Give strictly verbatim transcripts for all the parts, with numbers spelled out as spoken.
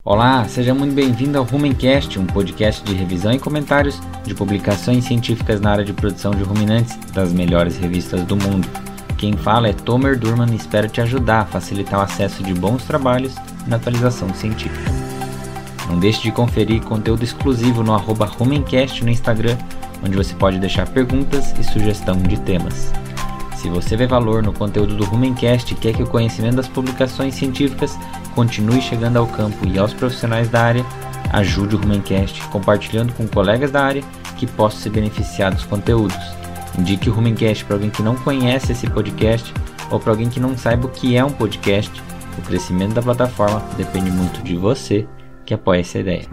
Olá, seja muito bem-vindo ao Rumencast, um podcast de revisão e comentários de publicações científicas na área de produção de ruminantes das melhores revistas do mundo. Quem fala é Tomer Durman e espero te ajudar a facilitar o acesso de bons trabalhos na atualização científica. Não deixe de conferir conteúdo exclusivo no arroba Rumencast no Instagram, onde você pode deixar perguntas e sugestão de temas. Se você vê valor no conteúdo do Rumencast e quer que o conhecimento das publicações científicas continue chegando ao campo e aos profissionais da área, ajude o Rumencast compartilhando com colegas da área que possam se beneficiar dos conteúdos. Indique o Rumencast para alguém que não conhece esse podcast ou para alguém que não saiba o que é um podcast. O crescimento da plataforma depende muito de você que apoia essa ideia.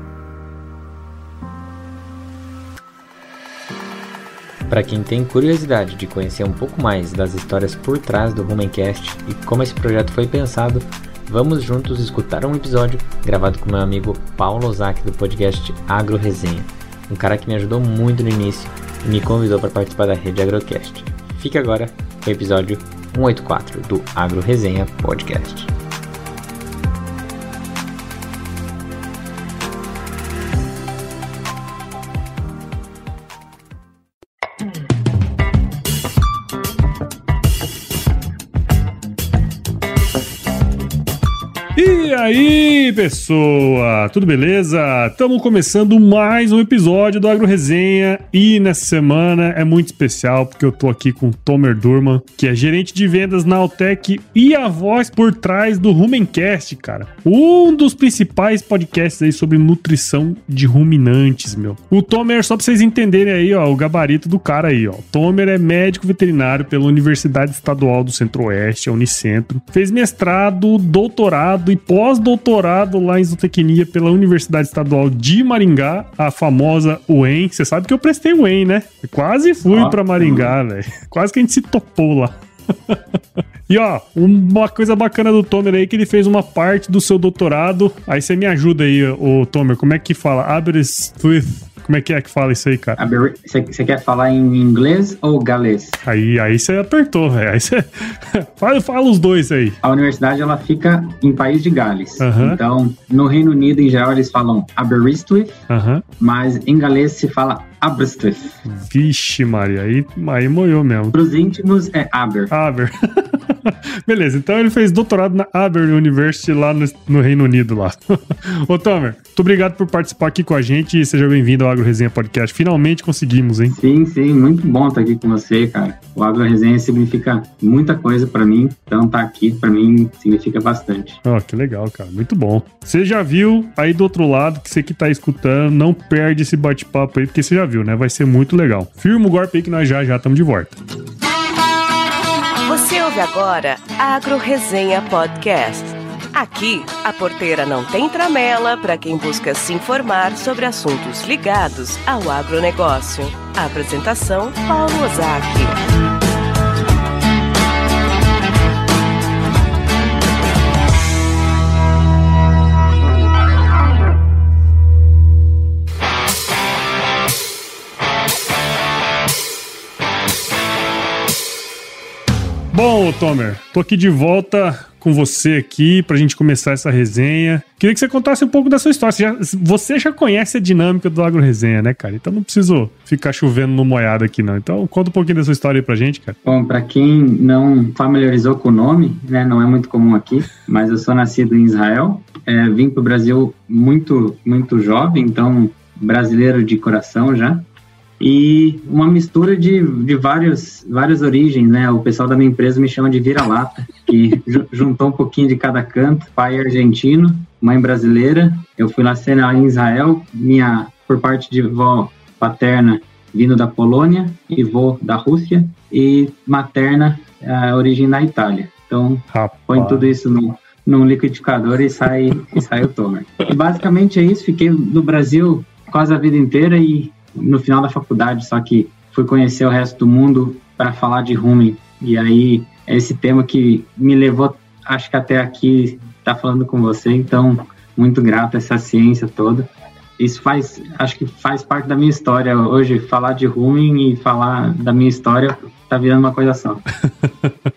Para quem tem curiosidade de conhecer um pouco mais das histórias por trás do Rumencast e como esse projeto foi pensado, vamos juntos escutar um episódio gravado com meu amigo Paulo Ozaki do podcast Agro Resenha, um cara que me ajudou muito no início e me convidou para participar da rede Agrocast. Fique agora com o episódio cento e oitenta e quatro do Agro Resenha Podcast. E aí, pessoa, tudo beleza? Estamos começando mais um episódio do Agro Resenha e nessa semana é muito especial porque eu tô aqui com o Tomer Durman, que é gerente de vendas na Altec e a voz por trás do Rumencast, cara. Um dos principais podcasts aí sobre nutrição de ruminantes, meu. O Tomer, só pra vocês entenderem aí, ó, o gabarito do cara aí, ó. O Tomer é médico veterinário pela Universidade Estadual do Centro-Oeste, a Unicentro. Fez mestrado, doutorado e pós-doutorado lá em zootecnia pela Universidade Estadual de Maringá, a famosa U E M. Você sabe que eu prestei U E M, né? Eu quase fui ah, pra Maringá, velho. Quase que a gente se topou lá. E ó, uma coisa bacana do Tomer aí, que ele fez uma parte do seu doutorado. Aí você me ajuda aí, ô Tomer, como é que fala? Aberystwyth. Como é que é que fala isso aí, cara? Você quer falar em inglês ou galês? Aí aí você apertou, velho. Aí você fala, fala os dois aí. A universidade, ela fica em País de Gales. Uhum. Então, no Reino Unido, em geral, eles falam Aberystwyth, uhum. mas em galês se fala Aberystwyth. Vixe, Maria, aí, aí moiou mesmo. Para os íntimos, é Aber. Aber. Beleza, então ele fez doutorado na Aber University lá no, no Reino Unido lá. Ô, Tomer, muito obrigado por participar aqui com a gente e seja bem-vindo ao Agro Resenha Podcast. Finalmente conseguimos, hein? Sim, sim, muito bom estar aqui com você, cara. O Agro Resenha significa muita coisa pra mim, então tá aqui pra mim significa bastante. Ó, oh, que legal, cara, muito bom. Você já viu aí do outro lado, que você que tá escutando, não perde esse bate-papo aí, porque você já viu, né? Vai ser muito legal. Firma o golpe aí que nós já já estamos de volta. Você ouve agora Agro Resenha Podcast. Aqui, a porteira não tem tramela para quem busca se informar sobre assuntos ligados ao agronegócio. A apresentação, Paulo Ozaki. Bom, Tomer, tô aqui de volta com você aqui pra gente começar essa resenha. Queria que você contasse um pouco da sua história. Você já, você já conhece a dinâmica do Agro Resenha, né, cara? Então não preciso ficar chovendo no molhado aqui, não. Então conta um pouquinho da sua história aí pra gente, cara. Bom, pra quem não familiarizou com o nome, né, não é muito comum aqui, mas eu sou nascido em Israel. É, vim pro Brasil muito, muito jovem, então brasileiro de coração já. E uma mistura de, de vários, várias origens, né? O pessoal da minha empresa me chama de vira-lata, que juntou um pouquinho de cada canto. Pai argentino, mãe brasileira. Eu fui nascer em Israel, minha, por parte de vó paterna vindo da Polônia e vô da Rússia, e materna, a origem da Itália. Então, Rapaz. põe tudo isso no, num liquidificador e sai, e sai o Tomer. E basicamente é isso, fiquei no Brasil quase a vida inteira e no final da faculdade, só que fui conhecer o resto do mundo para falar de rumen. E aí, é esse tema que me levou, acho que até aqui, tá falando com você. Então, muito grato a essa ciência toda. Isso faz, acho que faz parte da minha história. Hoje, falar de rumen e falar da minha história tá virando uma coisa só.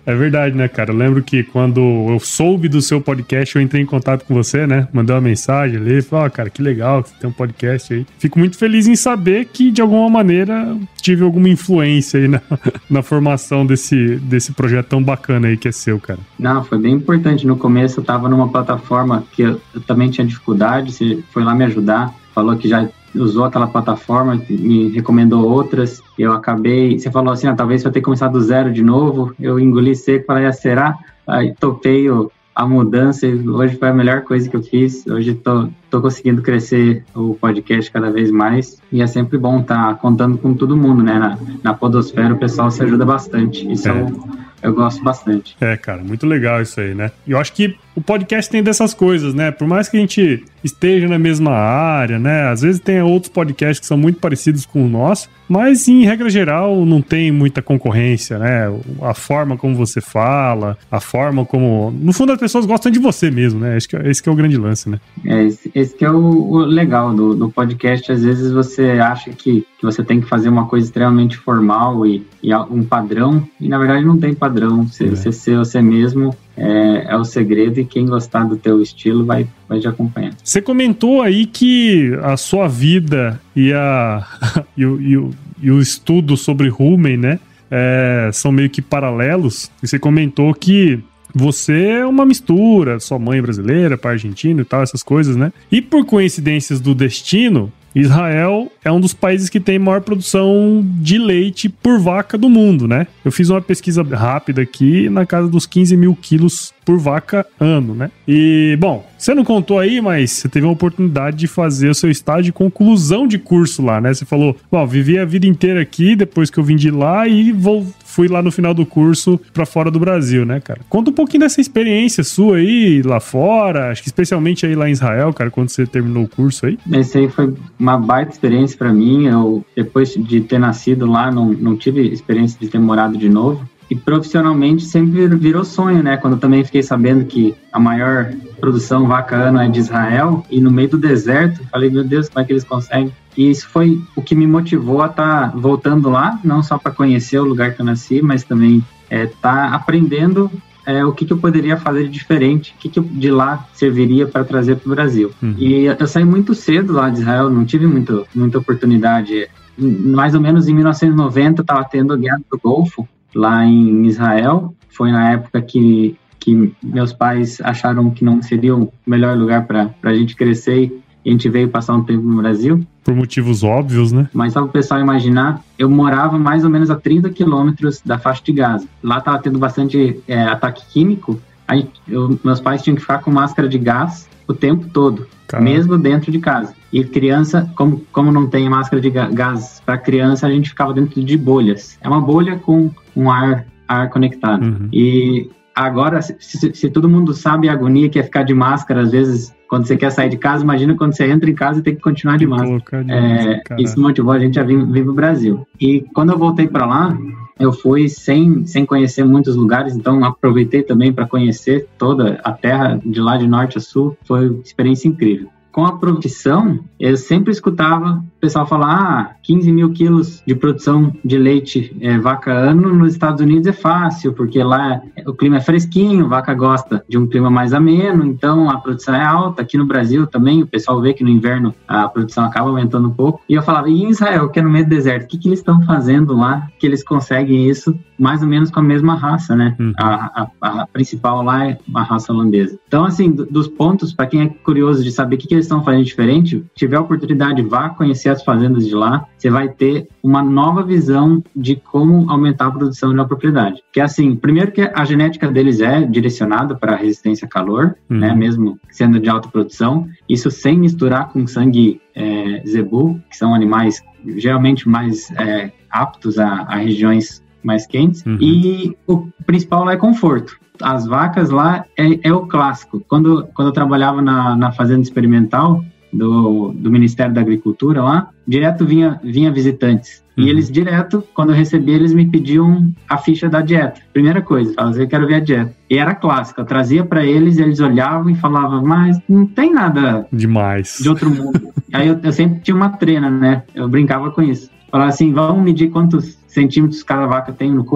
É verdade, né, cara? Eu lembro que quando eu soube do seu podcast, eu entrei em contato com você, né? Mandei uma mensagem ali, falei, ó, oh, cara, que legal que você tem um podcast aí. Fico muito feliz em saber que, de alguma maneira, tive alguma influência aí na, na formação desse, desse projeto tão bacana aí que é seu, cara. Não, foi bem importante. No começo eu tava numa plataforma que eu, eu também tinha dificuldade, você foi lá me ajudar, falou que já usou aquela plataforma, me recomendou outras, eu acabei, você falou assim, ah, talvez eu tenha que começar do zero de novo, eu engoli seco, falei, ah, será? Aí topei o, a mudança e hoje foi a melhor coisa que eu fiz, hoje tô, tô conseguindo crescer o podcast cada vez mais e é sempre bom estar tá contando com todo mundo, né, na, na podosfera o pessoal se ajuda bastante, isso é. eu, eu gosto bastante. É, cara, muito legal isso aí, né? E eu acho que o podcast tem dessas coisas, né? Por mais que a gente esteja na mesma área, né? Às vezes tem outros podcasts que são muito parecidos com o nosso, mas em regra geral não tem muita concorrência, né? A forma como você fala, a forma como... No fundo as pessoas gostam de você mesmo, né? Esse que é, esse que é o grande lance, né? É, esse, esse que é o, o legal do, do podcast. Às vezes você acha que, que você tem que fazer uma coisa extremamente formal e, e um padrão, e na verdade não tem padrão. Você, é. você ser você mesmo é, é o segredo e quem gostar do teu estilo vai, vai te acompanhar. Você comentou aí que a sua vida e, a, e, o, e, o, e o estudo sobre rumen, né, é, são meio que paralelos. E você comentou que você é uma mistura, sua mãe brasileira, pai argentino e tal, essas coisas, né? E por coincidências do destino, Israel é um dos países que tem maior produção de leite por vaca do mundo, né? Eu fiz uma pesquisa rápida aqui, na casa dos quinze mil quilos por vaca ano, né? E, bom, você não contou aí, mas você teve a oportunidade de fazer o seu estágio de conclusão de curso lá, né? Você falou, bom, vivi a vida inteira aqui, depois que eu vim de lá e vou, fui lá no final do curso pra fora do Brasil, né, cara? Conta um pouquinho dessa experiência sua aí, lá fora, acho que especialmente aí lá em Israel, cara, quando você terminou o curso aí. Esse aí foi uma baita experiência pra mim. Eu, depois de ter nascido lá, não, não tive experiência de ter morado de novo. E profissionalmente sempre virou sonho, né? Quando eu também fiquei sabendo que a maior produção vaca ano é de Israel e no meio do deserto, falei, meu Deus, como é que eles conseguem? E isso foi o que me motivou a estar tá voltando lá, não só para conhecer o lugar que eu nasci, mas também estar é, tá aprendendo é, o que, que eu poderia fazer de diferente, o que, que eu, de lá serviria para trazer para o Brasil. Uhum. E eu saí muito cedo lá de Israel, não tive muito, muita oportunidade. Mais ou menos em mil novecentos e noventa estava tendo a Guerra do Golfo, lá em Israel. Foi na época que, que meus pais acharam que não seria o melhor lugar para a gente crescer e a gente veio passar um tempo no Brasil. Por motivos óbvios, né? Mas só para o pessoal imaginar, eu morava mais ou menos a trinta quilômetros da faixa de Gaza. Lá estava tendo bastante é, ataque químico. A gente, eu, meus pais tinham que ficar com máscara de gás o tempo todo, Caramba. mesmo dentro de casa. E criança, como, como não tem máscara de gás para criança, a gente ficava dentro de bolhas. É uma bolha com um ar, ar conectado. Uhum. E agora, se, se, se todo mundo sabe a agonia que é ficar de máscara, às vezes, quando você quer sair de casa, imagina quando você entra em casa e tem que continuar de máscara. De é, máscara isso motivou a gente a vir, vir pro Brasil. E quando eu voltei para lá, eu fui sem, sem conhecer muitos lugares, então aproveitei também para conhecer toda a terra, de lá de norte a sul. Foi uma experiência incrível. Com a profissão, eu sempre escutava o pessoal falar, ah, quinze mil quilos de produção de leite é, vaca ano nos Estados Unidos é fácil, porque lá o clima é fresquinho, vaca gosta de um clima mais ameno, então a produção é alta. Aqui no Brasil também, o pessoal vê que no inverno a produção acaba aumentando um pouco. E eu falava, e em Israel, que é no meio do deserto, o que, que eles estão fazendo lá que eles conseguem isso mais ou menos com a mesma raça, né? Hum. A, a, a principal lá é uma raça holandesa. Então, assim, do, dos pontos, para quem é curioso de saber o que, que eles estão fazendo diferente, tiver a oportunidade, vá conhecer as fazendas de lá, você vai ter uma nova visão de como aumentar a produção de uma propriedade. Que é assim, primeiro que a genética deles é direcionada para resistência a calor, uhum. né, mesmo sendo de alta produção, isso sem misturar com sangue é, zebu, que são animais geralmente mais é, aptos a, a regiões mais quentes, uhum. e o principal lá é conforto. As vacas lá é, é o clássico. Quando, quando eu trabalhava na, na fazenda experimental do, do Ministério da Agricultura lá, direto vinha, vinha visitantes. Uhum. E eles direto, quando eu recebia, eles me pediam a ficha da dieta. Primeira coisa, falavam, eu quero ver a dieta. E era clássico, eu trazia para eles, eles olhavam e falavam, mas não tem nada demais de outro mundo. Aí eu, eu sempre tinha uma trena, né? Eu brincava com isso. Falava assim, vamos medir quantos centímetros cada vaca tem no coxo.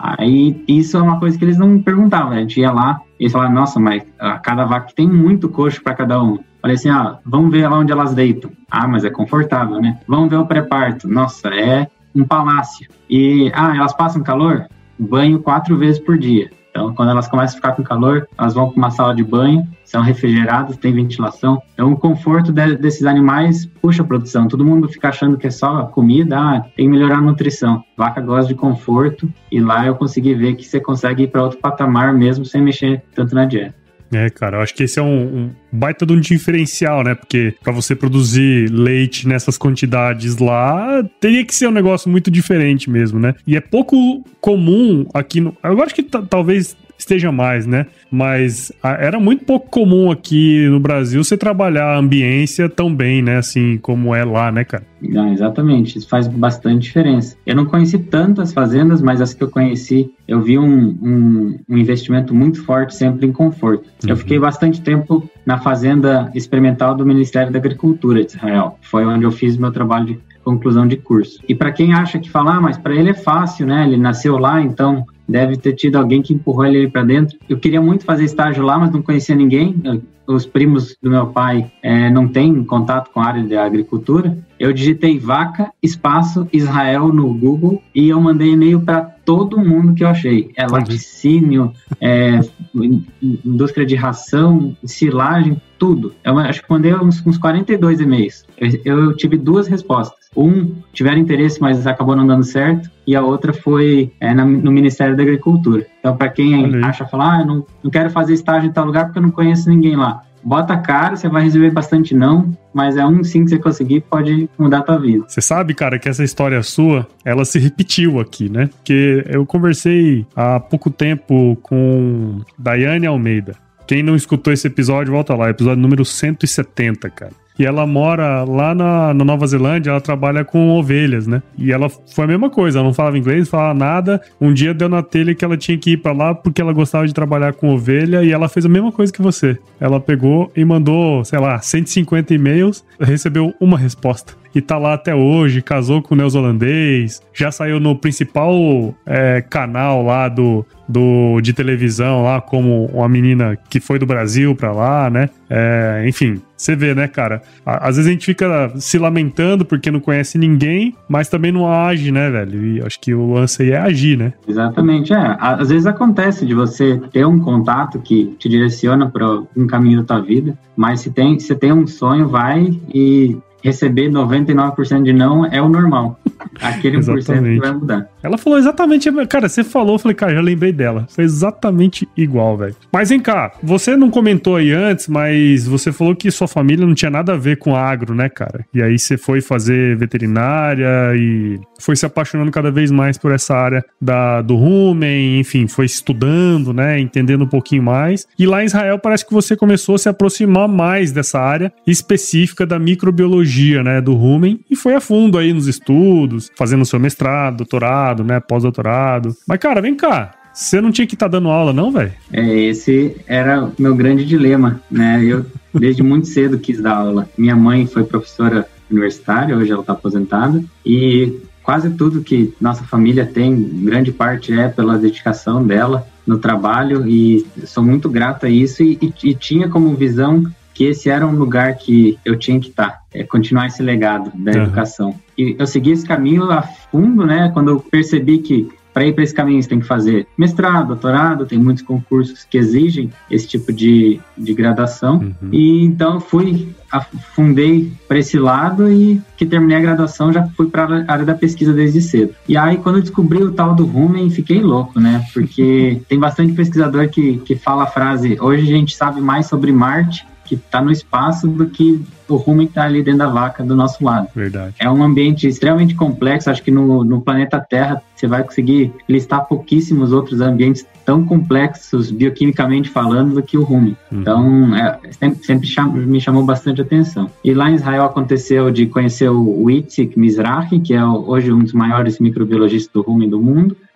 Aí, isso é uma coisa que eles não perguntavam, né? A gente ia lá e eles falavam, nossa, mas a cada vaca tem muito coxo para cada um. Falei assim, ah, vamos ver lá onde elas deitam. Ah, mas é confortável, né? Vamos ver o pré-parto. Nossa, é um palácio. E, ah, elas passam calor? Banho quatro vezes por dia. Então, quando elas começam a ficar com calor, elas vão para uma sala de banho, são refrigeradas, tem ventilação. Então, o conforto de, desses animais puxa a produção. Todo mundo fica achando que é só comida, ah, tem que melhorar a nutrição. Vaca gosta de conforto e lá eu consegui ver que você consegue ir para outro patamar mesmo sem mexer tanto na dieta. É, cara, eu acho que esse é um, um baita de um diferencial, né? Porque pra você produzir leite nessas quantidades lá, teria que ser um negócio muito diferente mesmo, né? E é pouco comum aqui no... Eu acho que t- talvez esteja mais, né? Mas a, era muito pouco comum aqui no Brasil você trabalhar a ambiência tão bem, né? Assim, como é lá, né, cara? Não, exatamente, isso faz bastante diferença. Eu não conheci tantas fazendas, mas as que eu conheci, eu vi um, um, um investimento muito forte sempre em conforto. Uhum. Eu fiquei bastante tempo na fazenda experimental do Ministério da Agricultura de Israel. Foi onde eu fiz meu trabalho de conclusão de curso. E para quem acha que falar, ah, mas para ele é fácil, né? Ele nasceu lá, então deve ter tido alguém que empurrou ele para dentro. Eu queria muito fazer estágio lá, mas não conhecia ninguém. Eu, os primos do meu pai é, não têm contato com a área de agricultura. Eu digitei vaca, espaço, Israel no Google e eu mandei e-mail para todo mundo que eu achei. É laticínio, é, indústria de ração, silagem, tudo. Eu acho que mandei uns, uns quarenta e dois e-mails. Eu, eu tive duas respostas. Um, tiveram interesse, mas acabou não dando certo. E a outra foi é, na, no Ministério da Agricultura. Então, para quem Valeu. acha, falar, ah, eu não, não quero fazer estágio em tal lugar porque eu não conheço ninguém lá. Bota a cara, você vai receber bastante não, mas é um sim que você conseguir, pode mudar a tua vida. Você sabe, cara, que essa história sua, ela se repetiu aqui, né? Porque eu conversei há pouco tempo com Daiane Almeida. Quem não escutou esse episódio, volta lá, episódio número cento e setenta, cara. E ela mora lá na, na Nova Zelândia, ela trabalha com ovelhas, né? E ela foi a mesma coisa, ela não falava inglês, não falava nada. Um dia deu na telha que ela tinha que ir pra lá porque ela gostava de trabalhar com ovelha e ela fez a mesma coisa que você. Ela pegou e mandou, sei lá, cento e cinquenta e-mails, recebeu uma resposta. E tá lá até hoje, casou com o neozelandês, já saiu no principal é, canal lá do, do, de televisão, lá como uma menina que foi do Brasil pra lá, né? É, enfim, você vê, né, cara? Às vezes a gente fica se lamentando porque não conhece ninguém, mas também não age, né, velho? E acho que o lance aí é agir, né? Exatamente, é. Às vezes acontece de você ter um contato que te direciona para um caminho da tua vida, mas se tem, se tem um sonho, vai e... receber noventa e nove por cento de não é o normal. Aquele um por cento que vai mudar. Ela falou exatamente... Cara, você falou, eu falei, cara, já lembrei dela. Foi exatamente igual, velho. Mas vem cá, você não comentou aí antes, mas você falou que sua família não tinha nada a ver com agro, né, cara? E aí você foi fazer veterinária e foi se apaixonando cada vez mais por essa área da, do rumen, enfim, foi estudando, né, entendendo um pouquinho mais. E lá em Israel parece que você começou a se aproximar mais dessa área específica da microbiologia, né, do rumen, e foi a fundo aí nos estudos, fazendo seu mestrado, doutorado, né, pós-doutorado. Mas, cara, vem cá, você não tinha que estar tá dando aula, não, velho? É, esse era o meu grande dilema, né? Eu, desde muito cedo, quis dar aula. Minha mãe foi professora universitária, hoje ela está aposentada, e quase tudo que nossa família tem, grande parte é pela dedicação dela no trabalho, e sou muito grato a isso, e, e, e tinha como visão que esse era um lugar que eu tinha que estar, é, continuar esse legado da uhum. educação. E eu segui esse caminho a fundo, né, quando eu percebi que para ir para esse caminho você tem que fazer mestrado, doutorado, tem muitos concursos que exigem esse tipo de, de graduação. Uhum. E então fui, afundei para esse lado e que terminei a graduação já fui para a área da pesquisa desde cedo. E aí quando eu descobri o tal do rumen, fiquei louco, né? Porque tem bastante pesquisador que, que fala a frase, hoje a gente sabe mais sobre Marte, que está no espaço, do que o rumen que está ali dentro da vaca do nosso lado. Verdade. É um ambiente extremamente complexo, acho que no, no planeta Terra você vai conseguir listar pouquíssimos outros ambientes tão complexos, bioquimicamente falando, do que o rumen. Uhum. Então, é, sempre, sempre cham, me chamou bastante atenção. E lá em Israel aconteceu de conhecer o, o Itzik Mizrahi, que é hoje um dos maiores microbiologistas do rumen do mundo.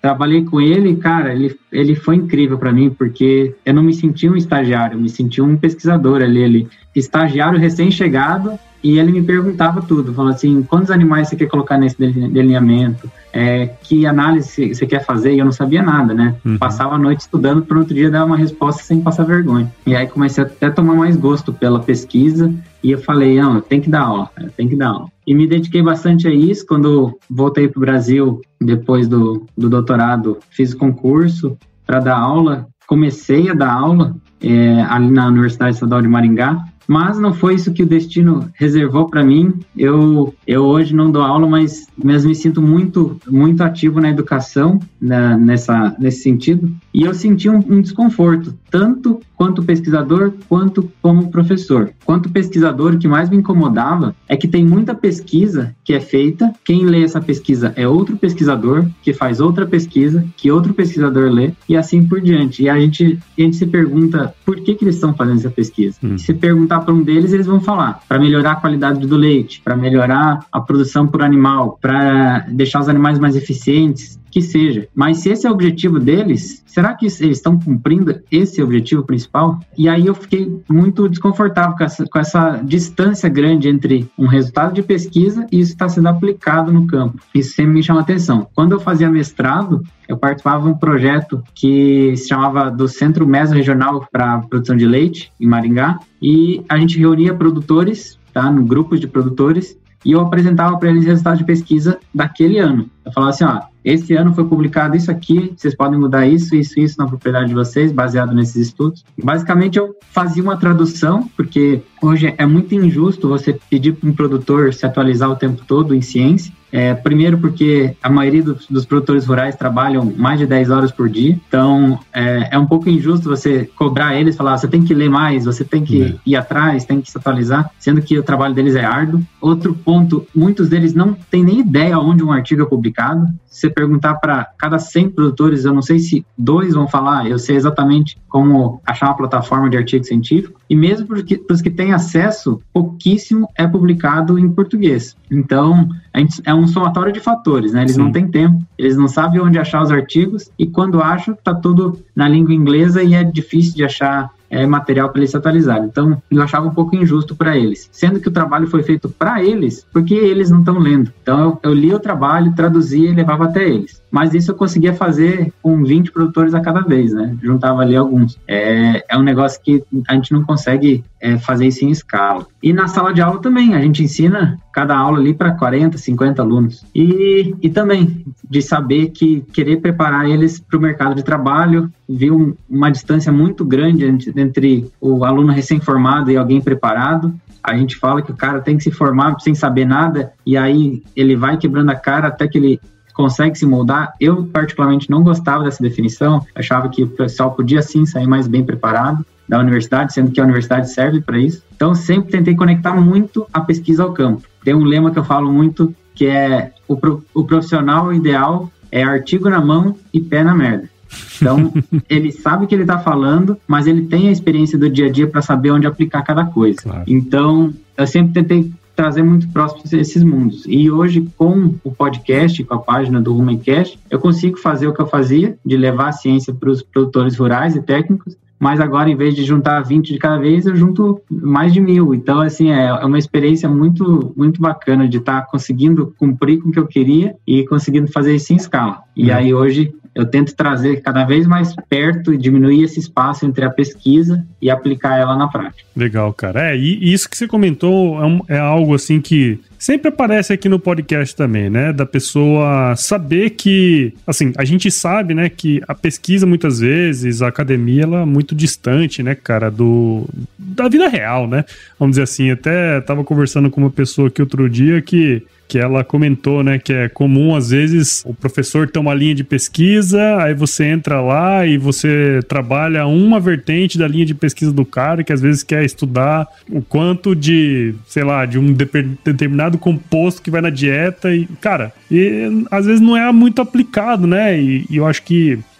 trabalhei com ele, cara, ele, ele foi incrível para mim, porque eu não me senti um estagiário, eu me senti um pesquisador ali, ele, estagiário recém-chegado, e ele me perguntava tudo, falando assim, quantos animais você quer colocar nesse delineamento, é, que análise você quer fazer, e eu não sabia nada, né? Uhum. Passava a noite estudando para outro dia dar uma resposta sem passar vergonha. E aí comecei até a tomar mais gosto pela pesquisa, e eu falei, não, eu tenho que dar aula, eu tenho que dar aula. E me dediquei bastante a isso. Quando voltei para o Brasil, depois do, do doutorado, fiz concurso para dar aula, comecei a dar aula é, ali na Universidade Estadual de Maringá, mas não foi isso que o destino reservou para mim. Eu, eu hoje não dou aula, mas, mas me sinto muito, muito ativo na educação, né, nessa, nesse sentido. E eu senti um, um desconforto, tanto quanto pesquisador, quanto como professor. Quanto pesquisador, o que mais me incomodava é que tem muita pesquisa que é feita, quem lê essa pesquisa é outro pesquisador, que faz outra pesquisa, que outro pesquisador lê, e assim por diante. E a gente, a gente se pergunta por que, que eles estão fazendo essa pesquisa. Hum. Se perguntar para um deles, eles vão falar para melhorar a qualidade do leite, para melhorar a produção por animal, para deixar os animais mais eficientes, que seja. Mas se esse é o objetivo deles, será que eles estão cumprindo esse objetivo principal? E aí eu fiquei muito desconfortável com essa, com essa distância grande entre um resultado de pesquisa e isso está sendo aplicado no campo. Isso sempre me chama atenção. Quando eu fazia mestrado, eu participava de um projeto que se chamava do Centro Mesorregional para Produção de Leite, em Maringá, e a gente reunia produtores, tá, no grupos de produtores, e eu apresentava para eles resultados de pesquisa daquele ano. Eu falava assim, ó, esse ano foi publicado isso aqui, vocês podem mudar isso, isso, isso na propriedade de vocês, baseado nesses estudos. Basicamente, eu fazia uma tradução, porque hoje é muito injusto você pedir para um produtor se atualizar o tempo todo em ciência. É, primeiro porque a maioria dos, dos produtores rurais trabalham mais de dez horas por dia, então é, é um pouco injusto você cobrar eles, falar, você tem que ler mais, você tem que é. ir atrás, tem que se atualizar, sendo que o trabalho deles é árduo. Outro ponto, muitos deles não têm nem ideia onde um artigo é publicado. Se você perguntar para cada cem produtores, eu não sei se dois vão falar, eu sei exatamente como achar uma plataforma de artigo científico, e mesmo para os que têm acesso, pouquíssimo é publicado em português. Então, a gente, é um somatório de fatores, né? Eles Sim. não têm tempo, eles não sabem onde achar os artigos, e quando acham, está tudo na língua inglesa e é difícil de achar é, material para eles se atualizarem. Então, eu achava um pouco injusto para eles, sendo que o trabalho foi feito para eles, porque eles não estão lendo. Então, eu, eu lia o trabalho, traduzia e levava até eles. Mas isso eu conseguia fazer com vinte produtores a cada vez, né? Juntava ali alguns. É, é um negócio que a gente não consegue é, fazer isso em escala. E na sala de aula também, a gente ensina cada aula ali para quarenta, cinquenta alunos. E, e também de saber que querer preparar eles para o mercado de trabalho, viu um, uma distância muito grande entre, entre o aluno recém-formado e alguém preparado. A gente fala que o cara tem que se formar sem saber nada, e aí ele vai quebrando a cara até que ele consegue se moldar. Eu, particularmente, não gostava dessa definição, achava que o pessoal podia, sim, sair mais bem preparado da universidade, sendo que a universidade serve para isso. Então, sempre tentei conectar muito a pesquisa ao campo. Tem um lema que eu falo muito, que é o, pro, o profissional ideal é artigo na mão e pé na merda. Então, ele sabe o que ele está falando, mas ele tem a experiência do dia a dia para saber onde aplicar cada coisa. Claro. Então, eu sempre tentei trazer muito próximo esses mundos. E hoje, com o podcast, com a página do Rumencast, eu consigo fazer o que eu fazia, de levar a ciência para os produtores rurais e técnicos, mas agora, em vez de juntar vinte de cada vez, eu junto mais de mil. Então, assim, é uma experiência muito, muito bacana de estar tá conseguindo cumprir com o que eu queria e conseguindo fazer isso em escala. E uhum. aí, hoje, eu tento trazer cada vez mais perto e diminuir esse espaço entre a pesquisa e aplicar ela na prática. Legal, cara. É, e isso que você comentou é, um, é algo assim que sempre aparece aqui no podcast também, né? Da pessoa saber que, assim, a gente sabe, né, que a pesquisa muitas vezes, a academia, ela é muito distante, né, cara, do, da vida real, né? Vamos dizer assim, até tava conversando com uma pessoa aqui outro dia que que ela comentou, né, que é comum, às vezes, o professor ter uma linha de pesquisa, aí você entra lá e você trabalha uma vertente da linha de pesquisa do cara, que às vezes quer estudar o quanto de, sei lá, de um de- determinado composto que vai na dieta e, cara, e, às vezes não é muito aplicado, né, e, e eu acho que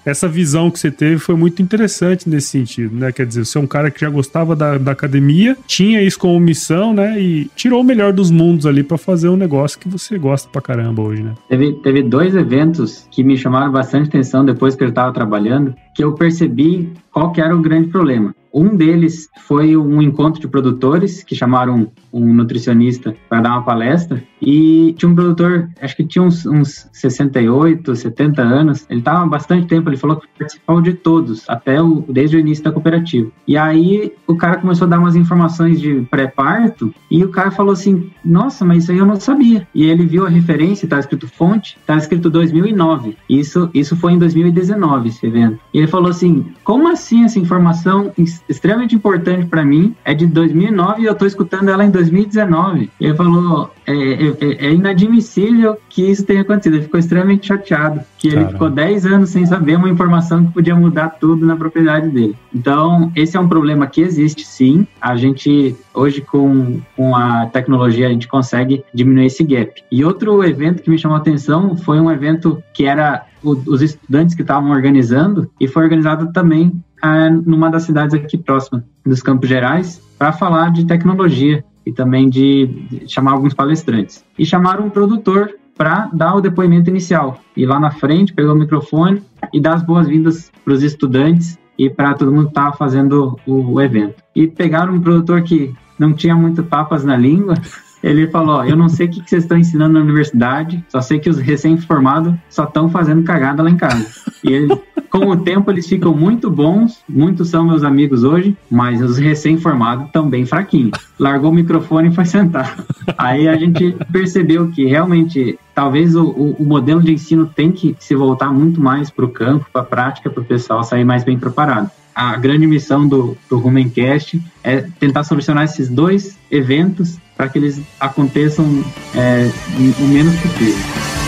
essa visão que você teve foi muito interessante nesse sentido, né? Quer dizer, você é um cara que já gostava da, da academia, tinha isso como missão, né? E tirou o melhor dos mundos ali pra fazer um negócio que você gosta pra caramba hoje, né? Teve, teve dois eventos que me chamaram bastante atenção depois que eu estava trabalhando, que eu percebi qual que era o grande problema. Um deles foi um encontro de produtores que chamaram um nutricionista para dar uma palestra, e tinha um produtor, acho que tinha uns, uns sessenta e oito, setenta anos, ele estava há bastante tempo, ele falou que participava de todos, até o, desde o início da cooperativa. E aí o cara começou a dar umas informações de pré-parto, e o cara falou assim, nossa, mas isso aí eu não sabia. E ele viu a referência, está escrito fonte, está escrito dois mil e nove. Isso, isso foi em dois mil e dezenove, esse evento. E ele falou assim, como assim essa informação extremamente importante para mim é de dois mil e nove e eu estou escutando ela em dois mil e dezenove? E ele falou, é, é, é inadmissível que isso tenha acontecido. Ele ficou extremamente chateado, que ele Caramba. ficou dez anos sem saber uma informação que podia mudar tudo na propriedade dele. Então, esse é um problema que existe sim. A gente, hoje com, com a tecnologia, a gente consegue diminuir esse gap. E outro evento que me chamou a atenção foi um evento que era o, os estudantes que estavam organizando, e foi organizado também ah, numa das cidades aqui próxima dos Campos Gerais, para falar de tecnologia e também de, de chamar alguns palestrantes. E chamaram um produtor para dar o depoimento inicial. Ir lá na frente, pegar o microfone e dar as boas-vindas para os estudantes e para todo mundo que estava fazendo o, o evento. E pegaram um produtor que não tinha muito papas na língua. Ele falou, ó, eu não sei o que vocês estão ensinando na universidade, só sei que os recém-formados só estão fazendo cagada lá em casa. E ele, com o tempo eles ficam muito bons, muitos são meus amigos hoje, mas os recém-formados estão bem fraquinhos. Largou o microfone e foi sentar. Aí a gente percebeu que realmente talvez o, o, o modelo de ensino tem que se voltar muito mais para o campo, para a prática, para o pessoal sair mais bem preparado. A grande missão do, do Rumencast é tentar solucionar esses dois eventos para que eles aconteçam é, o menos possível.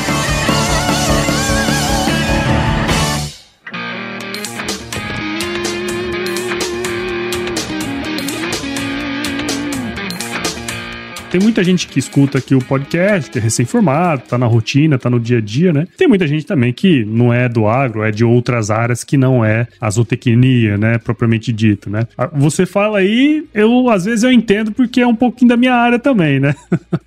Tem muita gente que escuta aqui o podcast, que é recém-formado, tá na rotina, tá no dia a dia, né? Tem muita gente também que não é do agro, é de outras áreas que não é a zootecnia, né? Propriamente dito, né? Você fala aí, eu às vezes eu entendo porque é um pouquinho da minha área também, né?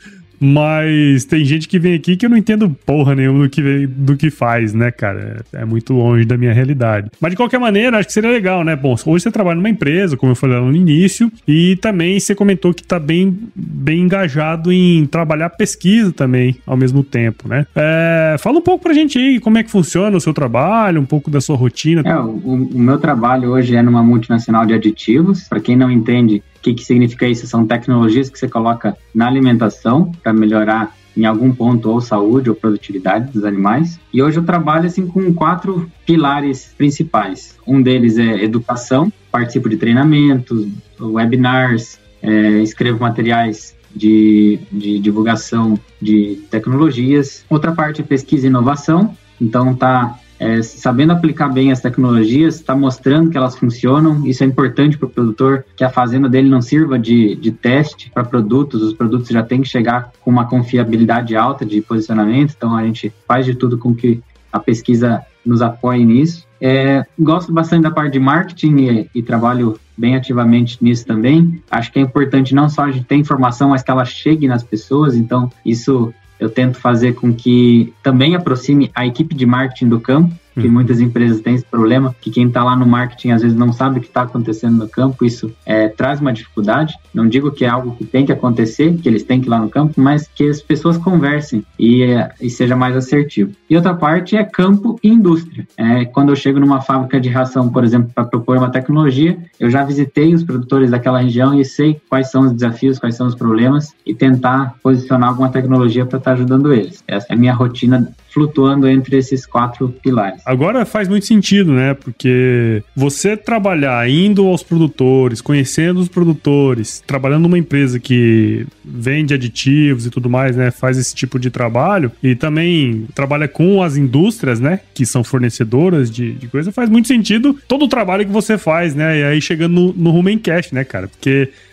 Mas tem gente que vem aqui que eu não entendo porra nenhuma do que, do que faz, né, cara? É muito longe da minha realidade. Mas de qualquer maneira, acho que seria legal, né? Bom, hoje você trabalha numa empresa, como eu falei lá no início, e também você comentou que tá bem, bem engajado em trabalhar pesquisa também ao mesmo tempo, né? É, fala um pouco pra gente aí como é que funciona o seu trabalho, um pouco da sua rotina. É, o, o meu trabalho hoje é numa multinacional de aditivos. Para quem não entende, o que, que significa isso? São tecnologias que você coloca na alimentação para melhorar em algum ponto ou saúde ou produtividade dos animais. E hoje eu trabalho assim com quatro pilares principais. Um deles é educação, participo de treinamentos, webinars, é, escrevo materiais de, de divulgação de tecnologias. Outra parte é pesquisa e inovação, então tá É, sabendo aplicar bem as tecnologias, está mostrando que elas funcionam. Isso é importante para o produtor, que a fazenda dele não sirva de, de teste para produtos. Os produtos já têm que chegar com uma confiabilidade alta de posicionamento, então a gente faz de tudo com que a pesquisa nos apoie nisso. É, gosto bastante da parte de marketing e, e trabalho bem ativamente nisso também. Acho que é importante não só a gente ter informação, mas que ela chegue nas pessoas, então isso eu tento fazer com que também aproxime a equipe de marketing do campo, que uhum. muitas empresas têm esse problema, que quem está lá no marketing às vezes não sabe o que está acontecendo no campo. Isso é, traz uma dificuldade. Não digo que é algo que tem que acontecer, que eles têm que ir lá no campo, mas que as pessoas conversem e, é, e seja mais assertivo. E outra parte é campo e indústria. É, quando eu chego numa fábrica de ração, por exemplo, para propor uma tecnologia, eu já visitei os produtores daquela região e sei quais são os desafios, quais são os problemas e tentar posicionar alguma tecnologia para estar ajudando eles. Essa é a minha rotina, flutuando entre esses quatro pilares. Agora faz muito sentido, né? Porque você trabalhar indo aos produtores, conhecendo os produtores, trabalhando numa empresa que vende aditivos e tudo mais, né? Faz esse tipo de trabalho e também trabalha com as indústrias, né? Que são fornecedoras de, de coisa. Faz muito sentido todo o trabalho que você faz, né? E aí chegando no, no Rumencast, né, cara? Porque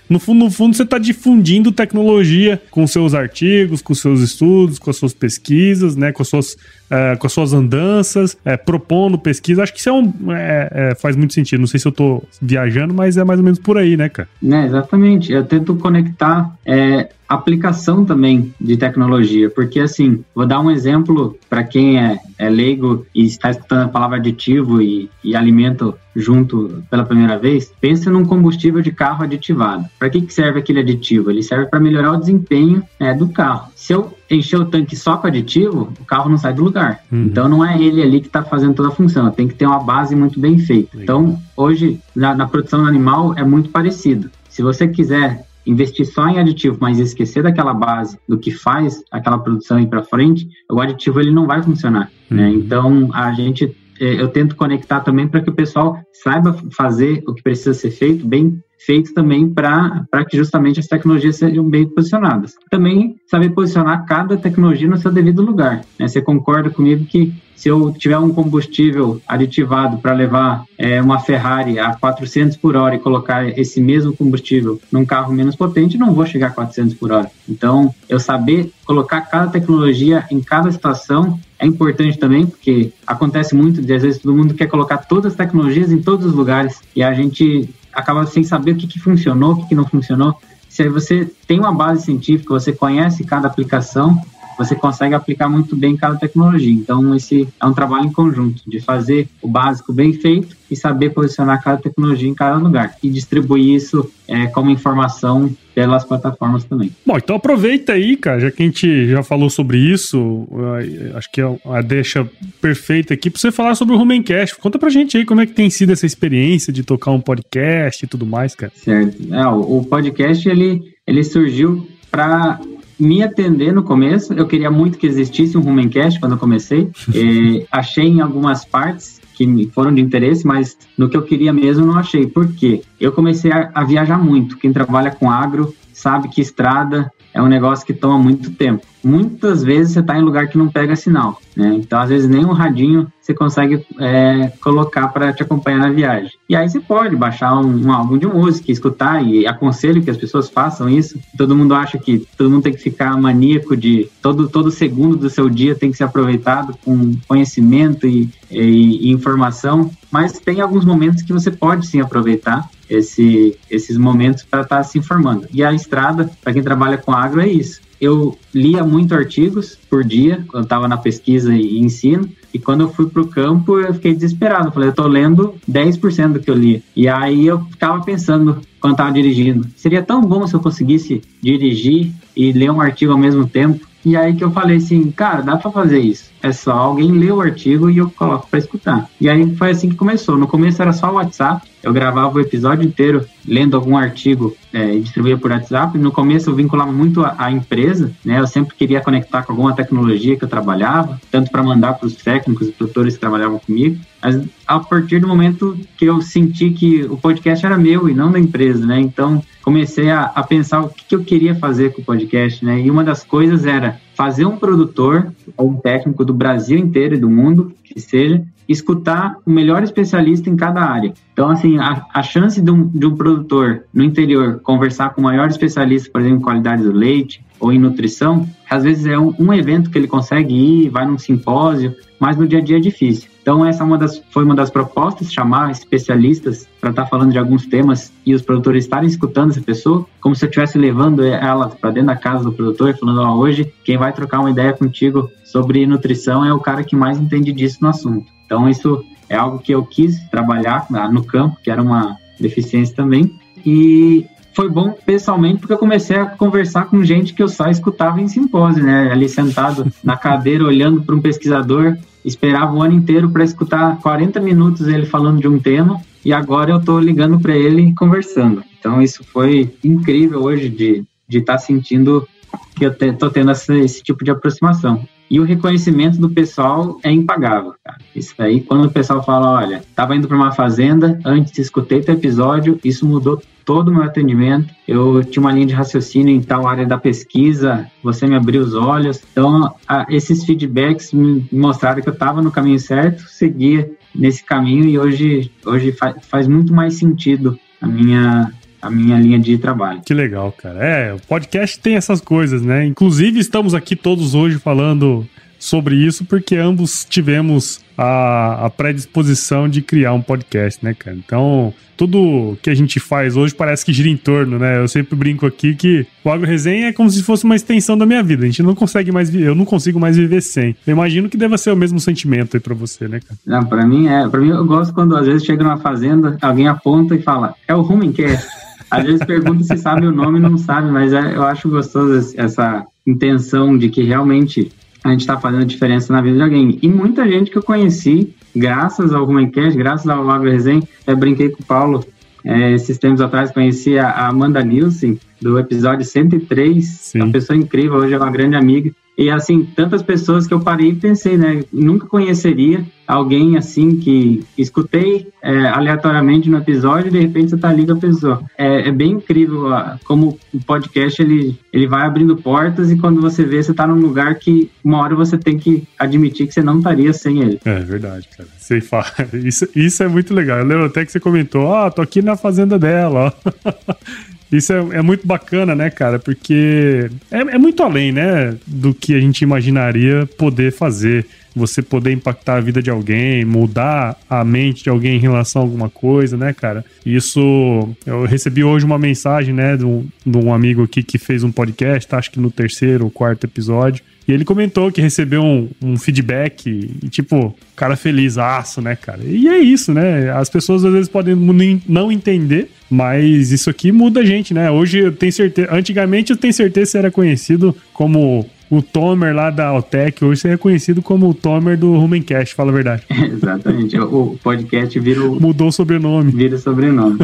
No fundo, no fundo, você está difundindo tecnologia com seus artigos, com seus estudos, com as suas pesquisas, né? Com as suas, uh, com as suas andanças, uh, propondo pesquisa. Acho que isso é um, é, é, faz muito sentido. Não sei se eu estou viajando, mas é mais ou menos por aí, né, cara? É, exatamente. Eu tento conectar é, aplicação também de tecnologia, porque assim, vou dar um exemplo para quem é, é leigo e está escutando a palavra aditivo e, e alimento junto pela primeira vez. Pense num combustível de carro aditivado. Para que, que serve aquele aditivo? Ele serve para melhorar o desempenho é, do carro. Se eu encher o tanque só com aditivo, o carro não sai do lugar. Uhum. Então não é ele ali que está fazendo toda a função, tem que ter uma base muito bem feita. Legal. Então hoje na, na produção animal é muito parecido. Se você quiser investir só em aditivo, mas esquecer daquela base, do que faz aquela produção ir para frente, o aditivo ele não vai funcionar. Uhum. Né? Então a gente eu tento conectar também para que o pessoal saiba fazer o que precisa ser feito, bem feito também para que justamente as tecnologias sejam bem posicionadas. Também saber posicionar cada tecnologia no seu devido lugar. Né? Você concorda comigo que se eu tiver um combustível aditivado para levar é, uma Ferrari a quatrocentos por hora e colocar esse mesmo combustível num carro menos potente, não vou chegar a quatrocentos por hora. Então, eu saber colocar cada tecnologia em cada situação é importante também, porque acontece muito de, às vezes, todo mundo quer colocar todas as tecnologias em todos os lugares e a gente acaba sem saber o que, que funcionou, o que, que não funcionou. Se você tem uma base científica, você conhece cada aplicação, você consegue aplicar muito bem cada tecnologia. Então, esse é um trabalho em conjunto, de fazer o básico bem feito e saber posicionar cada tecnologia em cada lugar. E distribuir isso é, como informação pelas plataformas também. Bom, então aproveita aí, cara, já que a gente já falou sobre isso, acho que é a deixa perfeita aqui para você falar sobre o Rumencast. Conta pra gente aí como é que tem sido essa experiência de tocar um podcast e tudo mais, cara. Certo. É, o podcast, ele, ele surgiu para me atender no começo. Eu queria muito que existisse um Rumencast quando eu comecei. E achei em algumas partes que foram de interesse, mas no que eu queria mesmo não achei. Por quê? Eu comecei a, a viajar muito. Quem trabalha com agro sabe que estrada é um negócio que toma muito tempo. Muitas vezes você está em lugar que não pega sinal, né? Então, às vezes, nem um radinho você consegue é, colocar para te acompanhar na viagem. E aí você pode baixar um, um álbum de música, escutar, e aconselho que as pessoas façam isso. Todo mundo acha que todo mundo tem que ficar maníaco de todo, todo segundo do seu dia tem que ser aproveitado com conhecimento e, e, e informação, mas tem alguns momentos que você pode sim aproveitar esse, esses momentos para estar tá se informando. E a estrada, para quem trabalha com agro, é isso. Eu lia muito artigos por dia, quando estava na pesquisa e ensino, e quando eu fui para o campo, eu fiquei desesperado. Eu falei, eu estou lendo dez por cento do que eu li. E aí eu ficava pensando, quando estava dirigindo, seria tão bom se eu conseguisse dirigir e ler um artigo ao mesmo tempo. E aí que eu falei assim, cara, dá para fazer isso. É só alguém ler o artigo e eu coloco para escutar. E aí foi assim que começou. No começo era só o WhatsApp. Eu gravava o episódio inteiro lendo algum artigo é, e distribuía por WhatsApp. No começo eu vinculava muito a, a empresa, né? Eu sempre queria conectar com alguma tecnologia que eu trabalhava, tanto para mandar para os técnicos e produtores que trabalhavam comigo. Mas a partir do momento que eu senti que o podcast era meu e não da empresa, né? Então comecei a, a pensar o que, que eu queria fazer com o podcast, né? E uma das coisas era fazer um produtor ou um técnico do Brasil inteiro e do mundo, que seja, escutar o melhor especialista em cada área. Então, assim, a, a chance de um, de um produtor no interior conversar com o maior especialista, por exemplo, em qualidade do leite ou em nutrição, às vezes é um, um evento que ele consegue ir, vai num simpósio, mas no dia a dia é difícil. Então, essa é uma das, foi uma das propostas, chamar especialistas para estar falando de alguns temas e os produtores estarem escutando essa pessoa, como se eu estivesse levando ela para dentro da casa do produtor, falando, ó, hoje quem vai trocar uma ideia contigo sobre nutrição é o cara que mais entende disso no assunto. Então, isso é algo que eu quis trabalhar no campo, que era uma deficiência também, e foi bom pessoalmente porque eu comecei a conversar com gente que eu só escutava em simpósio, né? Ali sentado na cadeira, olhando para um pesquisador, esperava o ano inteiro para escutar quarenta minutos ele falando de um tema, e agora eu estou ligando para ele e conversando. Então isso foi incrível hoje de de estar tá sentindo que eu estou tendo essa, esse tipo de aproximação. E o reconhecimento do pessoal é impagável, cara. Isso aí, quando o pessoal fala, olha, estava indo para uma fazenda, antes escutei teu episódio, isso mudou todo o meu atendimento, eu tinha uma linha de raciocínio em tal área da pesquisa, você me abriu os olhos. Então, a, esses feedbacks me mostraram que eu estava no caminho certo, seguia nesse caminho, e hoje, hoje faz, faz muito mais sentido a minha, a minha linha de trabalho. Que legal, cara. É, o podcast tem essas coisas, né? Inclusive, estamos aqui todos hoje falando sobre isso porque ambos tivemos a, a predisposição de criar um podcast, né, cara? Então, tudo que a gente faz hoje parece que gira em torno, né? Eu sempre brinco aqui que o Agro Resenha é como se fosse uma extensão da minha vida. A gente não consegue mais, eu não consigo mais viver sem. Eu imagino que deva ser o mesmo sentimento aí pra você, né, cara? Não, pra mim é. Pra mim, eu gosto quando às vezes chega numa fazenda, alguém aponta e fala, é o Rumencast. Às vezes pergunta se sabe o nome e não sabe, mas é, eu acho gostoso essa intenção de que realmente a gente está fazendo diferença na vida de alguém. E muita gente que eu conheci, graças ao Rumencast, graças ao Agro Resenha, eu brinquei com o Paulo, é, esses tempos atrás, conheci a, a Amanda Nielsen, do episódio cento e três, Sim. Uma pessoa incrível, hoje é uma grande amiga. E, assim, tantas pessoas que eu parei e pensei, né? Nunca conheceria alguém, assim, que escutei é, aleatoriamente no episódio e, de repente, você tá ali com a pessoa. É, é bem incrível ó, como o podcast, ele, ele vai abrindo portas e quando você vê, você tá num lugar que uma hora você tem que admitir que você não estaria sem ele. É verdade, cara. Você fala. Isso, isso é muito legal. Eu lembro até que você comentou, ó, oh, tô aqui na fazenda dela, ó. Isso é, é muito bacana, né, cara? Porque é, é muito além, né, do que a gente imaginaria poder fazer. Você poder impactar a vida de alguém, mudar a mente de alguém em relação a alguma coisa, né, cara? Isso, eu recebi hoje uma mensagem, né, de um, de um amigo aqui que fez um podcast, acho que no terceiro ou quarto episódio, e ele comentou que recebeu um, um feedback e, tipo, cara felizaço, né, cara? E é isso, né? As pessoas às vezes podem não entender, mas isso aqui muda a gente, né? Hoje eu tenho certeza... Antigamente eu tenho certeza que você era conhecido como o Tomer lá da Altec, hoje você é conhecido como o Tomer do Rumencast, fala a verdade. Exatamente. O podcast virou... Mudou o sobrenome. Vira sobrenome.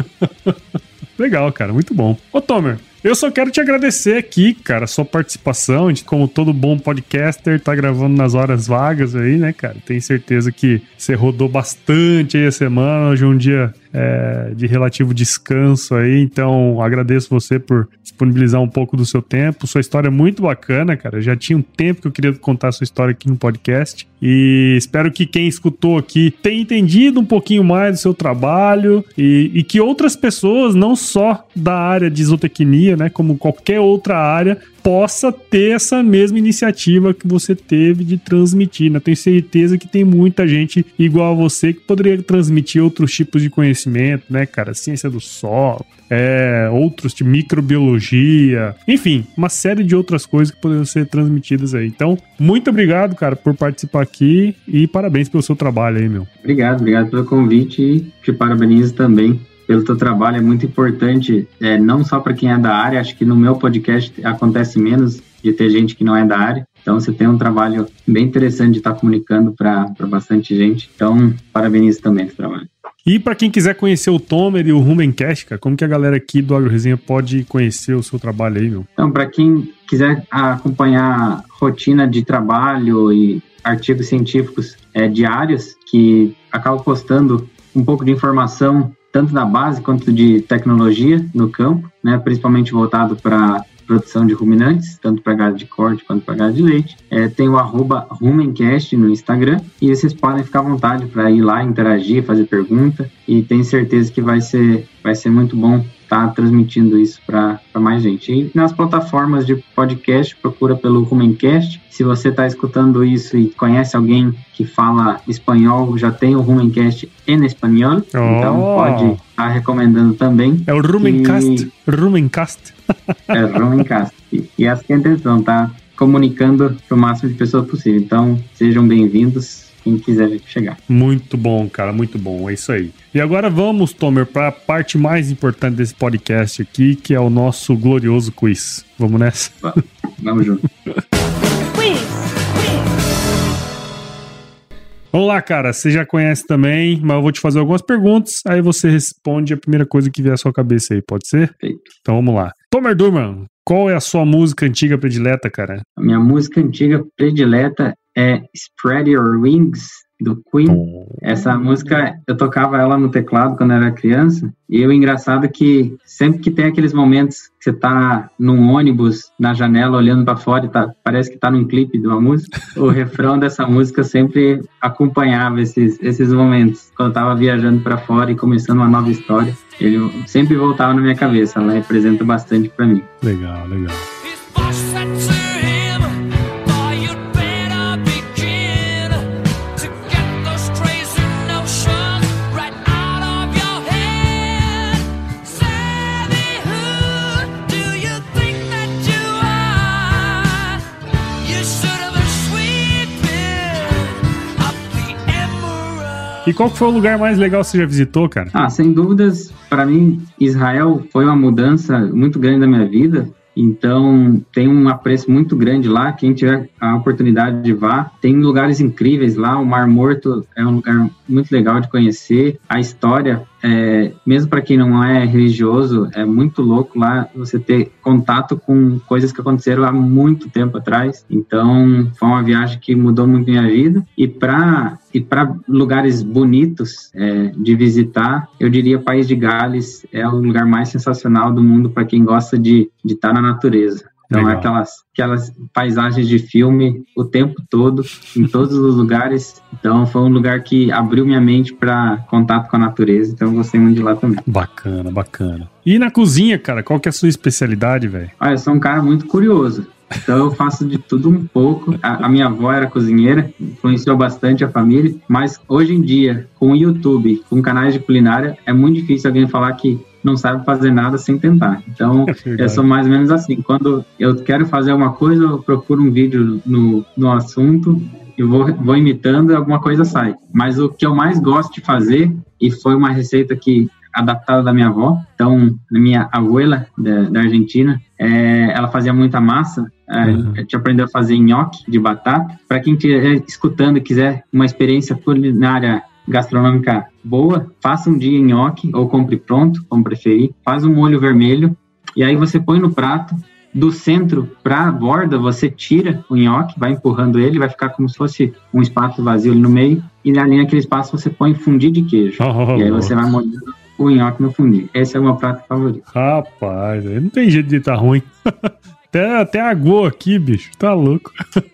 Legal, cara. Muito bom. Ô, Tomer, eu só quero te agradecer aqui, cara, a sua participação. A gente, como todo bom podcaster, tá gravando nas horas vagas aí, né, cara? Tenho certeza que você rodou bastante aí a semana. Hoje é um dia é, de relativo descanso aí. Então, agradeço você por disponibilizar um pouco do seu tempo. Sua história é muito bacana, cara. Já tinha um tempo que eu queria contar a sua história aqui no podcast. E espero que quem escutou aqui tenha entendido um pouquinho mais do seu trabalho e, e que outras pessoas, não só da área de zootecnia, né, como qualquer outra área, possa ter essa mesma iniciativa que você teve de transmitir, né? Tenho certeza que tem muita gente igual a você que poderia transmitir outros tipos de conhecimento, né, cara? Ciência do solo, é, outros de microbiologia, enfim, uma série de outras coisas que poderiam ser transmitidas aí. Então, muito obrigado, cara, por participar aqui e parabéns pelo seu trabalho aí, meu. Obrigado, obrigado pelo convite e te parabenizo também pelo teu trabalho. É muito importante, é, não só para quem é da área, acho que no meu podcast acontece menos de ter gente que não é da área, então você tem um trabalho bem interessante de estar comunicando para bastante gente, então parabenizo também esse trabalho. E para quem quiser conhecer o Tomer e o Rumencast, cara, como que a galera aqui do Agro Resenha pode conhecer o seu trabalho aí, meu? Então, para quem quiser acompanhar a rotina de trabalho e artigos científicos é, diários, que acabo postando um pouco de informação tanto da base quanto de tecnologia no campo, né, principalmente voltado para produção de ruminantes, tanto para gado de corte quanto para gado de leite. É, tem o arroba Rumencast no Instagram e vocês podem ficar à vontade para ir lá, interagir, fazer pergunta, e tenho certeza que vai ser, vai ser muito bom estar transmitindo isso para mais gente. E nas plataformas de podcast, procura pelo Rumencast. Se você está escutando isso e conhece alguém que fala espanhol, já tem o Rumencast em espanhol, oh. Então pode estar tá recomendando também. É o Rumencast. E... Rumencast. É o Rumencast. E, e essa que é a intenção, tá? Comunicando para o máximo de pessoas possível. Então, sejam bem-vindos. Quem quiser chegar. Muito bom, cara, muito bom, é isso aí. E agora vamos, Tomer, para a parte mais importante desse podcast aqui, que é o nosso glorioso quiz. Vamos nessa? Vamos junto. Quiz, Vamos lá, cara, você já conhece também, mas eu vou te fazer algumas perguntas, aí você responde a primeira coisa que vier à sua cabeça aí, pode ser? Perfeito. Então vamos lá. Tomer Durman, qual é a sua música antiga predileta, cara? A minha música antiga predileta é Spread Your Wings, do Queen. Oh. Essa música, eu tocava ela no teclado quando era criança, e o engraçado é que sempre que tem aqueles momentos que você tá num ônibus, na janela, olhando para fora, e tá, parece que tá num clipe de uma música, o refrão dessa música sempre acompanhava esses, esses momentos. Quando eu tava viajando para fora e começando uma nova história, ele sempre voltava na minha cabeça, ela representa bastante para mim. Legal, legal. E qual que foi o lugar mais legal que você já visitou, cara? Ah, sem dúvidas, para mim, Israel foi uma mudança muito grande da minha vida. Então, tem um apreço muito grande lá. Quem tiver a oportunidade de vá, tem lugares incríveis lá. O Mar Morto é um lugar muito legal de conhecer. A história, é, mesmo para quem não é religioso, é muito louco lá você ter contato com coisas que aconteceram há muito tempo atrás. Então, foi uma viagem que mudou muito minha vida. E para e para lugares bonitos é, de visitar, eu diria País de Gales é o lugar mais sensacional do mundo para quem gosta de de estar na natureza. Então, Legal. aquelas aquelas paisagens de filme o tempo todo, em todos os lugares. Então, foi um lugar que abriu minha mente para contato com a natureza. Então, eu gostei muito de lá também. Bacana, bacana. E na cozinha, cara, qual que é a sua especialidade, velho? Ah, eu sou um cara muito curioso. Então eu faço de tudo um pouco. A, a minha avó era cozinheira, influenciou bastante a família, mas hoje em dia, com o YouTube, com canais de culinária, é muito difícil alguém falar que não sabe fazer nada sem tentar. Então, é eu sou mais ou menos assim. Quando eu quero fazer uma coisa, eu procuro um vídeo no, no assunto e vou, vou imitando e alguma coisa sai. Mas o que eu mais gosto de fazer, e foi uma receita que adaptada da minha avó, então, a minha abuela da, da Argentina, é, ela fazia muita massa, é, uhum. a gente aprendeu a fazer nhoque de batata. Para quem estiver escutando e quiser uma experiência culinária gastronômica boa, faça um dia nhoque, ou compre pronto, como preferir, faz um molho vermelho, e aí você põe no prato, do centro para a borda, você tira o nhoque, vai empurrando ele, vai ficar como se fosse um espaço vazio ali no meio, e ali naquele espaço você põe fundir de queijo, oh, e aí você vai molhando o nhoque no fundir. Esse é o meu prato favorito. Rapaz, não tem jeito de estar ruim. Até, até aguou aqui, bicho. Tá louco.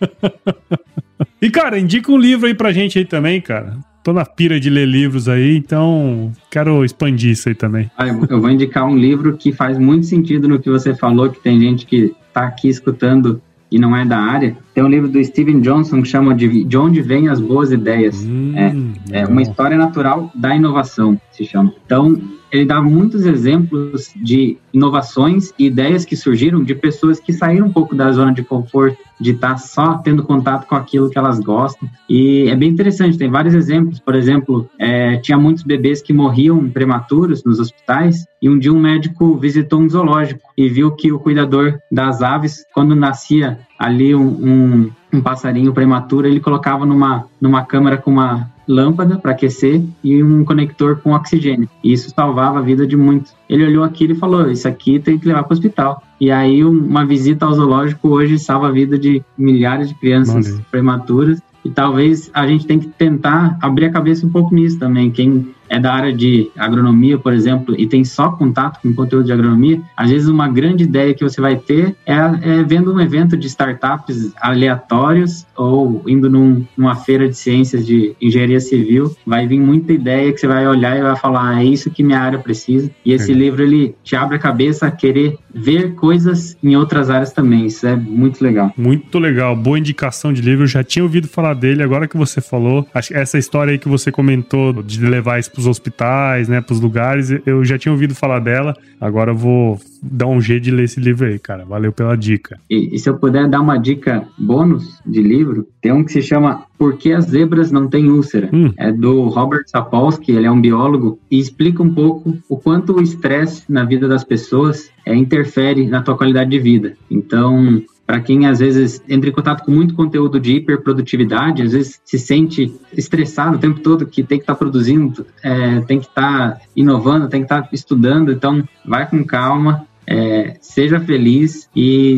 E, cara, indica um livro aí pra gente aí também, cara. Tô na pira de ler livros aí, então quero expandir isso aí também. Ah, eu vou indicar um livro que faz muito sentido no que você falou, que tem gente que tá aqui escutando e não é da área. Tem um livro do Steven Johnson que chama de De Onde Vêm as Boas Ideias. Hum, é, é uma história natural da inovação, se chama. Então, ele dá muitos exemplos de inovações e ideias que surgiram de pessoas que saíram um pouco da zona de conforto, de estar só tendo contato com aquilo que elas gostam. E é bem interessante, tem vários exemplos. Por exemplo, é, tinha muitos bebês que morriam prematuros nos hospitais, e um dia um médico visitou um zoológico e viu que o cuidador das aves, quando nascia ali um, um, um passarinho prematuro, ele colocava numa, numa câmara com uma lâmpada para aquecer e um conector com oxigênio. E isso salvava a vida de muitos. Ele olhou aquilo e falou, isso aqui tem que levar para o hospital. E aí uma visita ao zoológico hoje salva a vida de milhares de crianças Valeu. prematuras. E talvez a gente tenha que tentar abrir a cabeça um pouco nisso também. Quem é da área de agronomia, por exemplo, e tem só contato com conteúdo de agronomia, às vezes uma grande ideia que você vai ter é, é vendo um evento de startups aleatórios ou indo num, numa feira de ciências de engenharia civil, vai vir muita ideia que você vai olhar e vai falar, ah, é isso que minha área precisa. E esse é. livro, ele te abre a cabeça a querer ver coisas em outras áreas também. Isso é muito legal. Muito legal. Boa indicação de livro. Eu já tinha ouvido falar dele, agora que você falou. Acho que essa história aí que você comentou de levar isso pros hospitais, né, pros lugares, eu já tinha ouvido falar dela. Agora eu vou dar um jeito de ler esse livro aí, cara. Valeu pela dica. E, e se eu puder dar uma dica bônus de livro, tem um que se chama Por que as Zebras Não Têm Úlcera? Hum. É do Robert Sapolsky, ele é um biólogo, e explica um pouco o quanto o estresse na vida das pessoas é, interfere na tua qualidade de vida. Então, para quem às vezes entra em contato com muito conteúdo de hiperprodutividade, às vezes se sente estressado o tempo todo, que tem que estar tá produzindo, é, tem que estar tá inovando, tem que estar tá estudando. Então, vai com calma, é, seja feliz e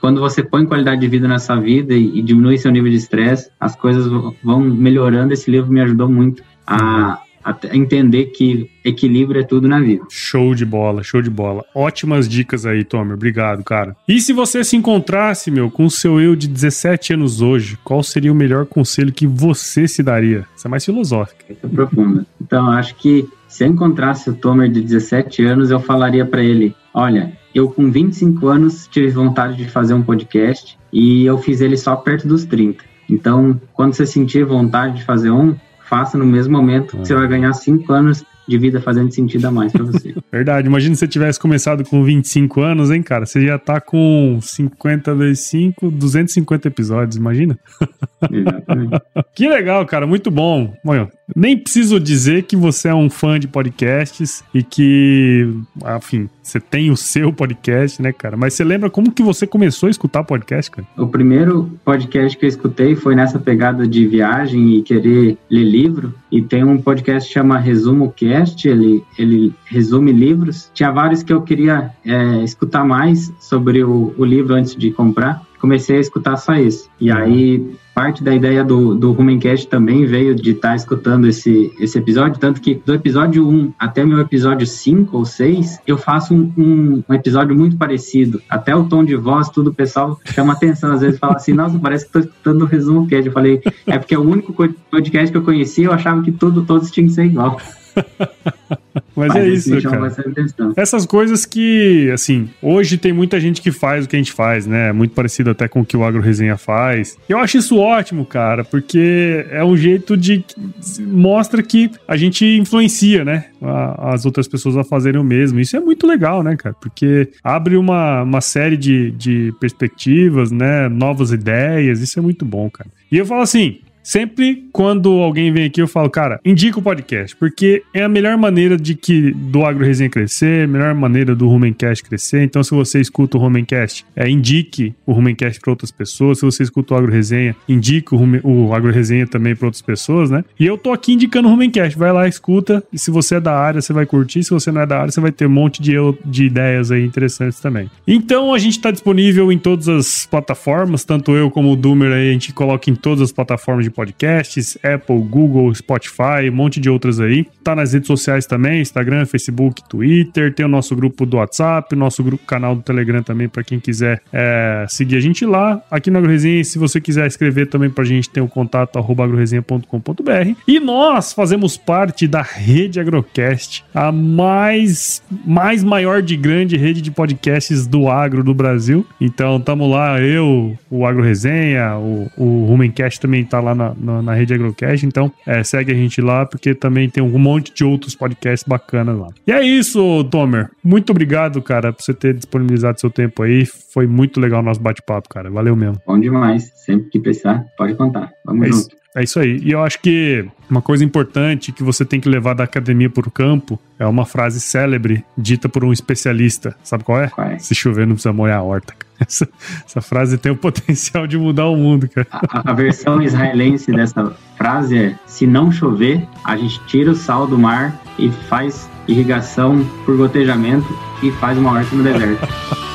quando você põe qualidade de vida nessa vida e, e diminui seu nível de estresse, as coisas vão melhorando. Esse livro me ajudou muito a, a entender que equilíbrio é tudo na vida. Show de bola, show de bola. Ótimas dicas aí, Tomer. Obrigado, cara. E se você se encontrasse, meu, com o seu eu de dezessete anos hoje, qual seria o melhor conselho que você se daria? Isso é mais filosófico. Isso é profundo. Então, eu acho que se eu encontrasse o Tomer de dezessete anos, eu falaria para ele, olha, eu com vinte e cinco anos tive vontade de fazer um podcast e eu fiz ele só perto dos trinta. Então, quando você sentir vontade de fazer um, faça no mesmo momento que você vai ganhar cinco anos de vida fazendo sentido a mais pra você. Verdade. Imagina se você tivesse começado com vinte e cinco anos, hein, cara? Você ia estar com cinquenta vezes cinco, duzentos e cinquenta episódios, imagina? Exatamente. Que legal, cara. Muito bom. Bom, nem preciso dizer que você é um fã de podcasts e que, enfim, você tem o seu podcast, né, cara? Mas você lembra como que você começou a escutar podcast, cara? O primeiro podcast que eu escutei foi nessa pegada de viagem e querer ler livro. E tem um podcast que chama Resumo Cast, ele, ele resume livros. Tinha vários que eu queria é, escutar mais sobre o, o livro antes de comprar. Comecei a escutar só isso. E aí, parte da ideia do, do Rumencast também veio de estar tá escutando esse, esse episódio, tanto que do episódio um até meu episódio cinco ou seis, eu faço um, um, um episódio muito parecido. Até o tom de voz, tudo, o pessoal chama atenção. Às vezes fala assim, nossa, parece que estou escutando o Resumo Cast. Eu falei, é porque é o único podcast que eu conhecia, eu achava que tudo, todos tinham que ser igual. Mas, Mas é isso, cara. Essas coisas que, assim, hoje tem muita gente que faz o que a gente faz, né? Muito parecido até com o que o Agro Resenha faz. Eu acho isso ótimo, cara, porque é um jeito de... mostra que a gente influencia, né? As outras pessoas a fazerem o mesmo. Isso é muito legal, né, cara? Porque abre uma, uma série de, de perspectivas, né? Novas ideias. Isso é muito bom, cara. E eu falo assim... Sempre quando alguém vem aqui eu falo, cara, indica o podcast, porque é a melhor maneira de que do Agro Resenha crescer, a melhor maneira do Rumencast crescer. Então, se você escuta o Rumencast, é, indique o Rumencast para outras pessoas. Se você escuta o Agro Resenha, indique o, Rumen, o Agro Resenha também para outras pessoas, né? E eu tô aqui indicando o Rumencast. Vai lá, escuta, e se você é da área, você vai curtir. Se você não é da área, você vai ter um monte de, de ideias aí interessantes também. Então, a gente tá disponível em todas as plataformas, tanto eu como o Doomer aí, a gente coloca em todas as plataformas de podcasts, Apple, Google, Spotify, um monte de outras aí. Tá nas redes sociais também, Instagram, Facebook, Twitter, tem o nosso grupo do WhatsApp, o nosso grupo, canal do Telegram também, para quem quiser é, seguir a gente lá. Aqui no AgroResenha, se você quiser escrever também pra gente, tem o contato arroba agroresenha ponto com ponto b r. E nós fazemos parte da Rede Agrocast, a mais, mais maior de grande rede de podcasts do agro do Brasil. Então, tamo lá, eu, o AgroResenha, o, o Rumencast também tá lá na Na, na rede Agrocast, então é, segue a gente lá, porque também tem um monte de outros podcasts bacanas lá. E é isso, Tomer. Muito obrigado, cara, por você ter disponibilizado seu tempo aí. Foi muito legal o nosso bate-papo, cara. Valeu mesmo. Bom demais. Sempre que precisar, pode contar. Vamos é junto. Isso. É isso aí. E eu acho que uma coisa importante que você tem que levar da academia para o campo é uma frase célebre dita por um especialista. Sabe qual é? Qual é? Se chover, não precisa molhar a horta. Essa, essa frase tem o potencial de mudar o mundo, cara. A, a versão israelense dessa frase é: se não chover, a gente tira o sal do mar e faz irrigação por gotejamento e faz uma horta no deserto.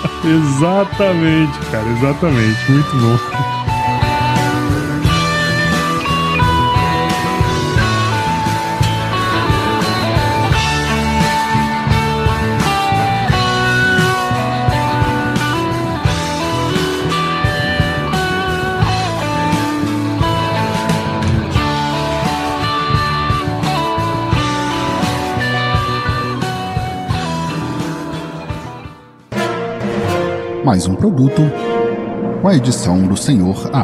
Exatamente, cara. Exatamente. Muito bom. Mais um produto com a edição do senhor A.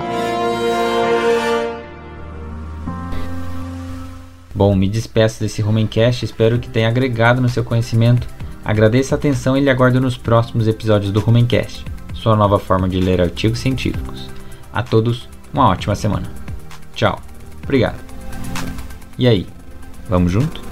Bom, me despeço desse Rumencast, espero que tenha agregado no seu conhecimento. Agradeço a atenção e lhe aguardo nos próximos episódios do Rumencast, sua nova forma de ler artigos científicos. A todos, uma ótima semana. Tchau. Obrigado. E aí, vamos junto?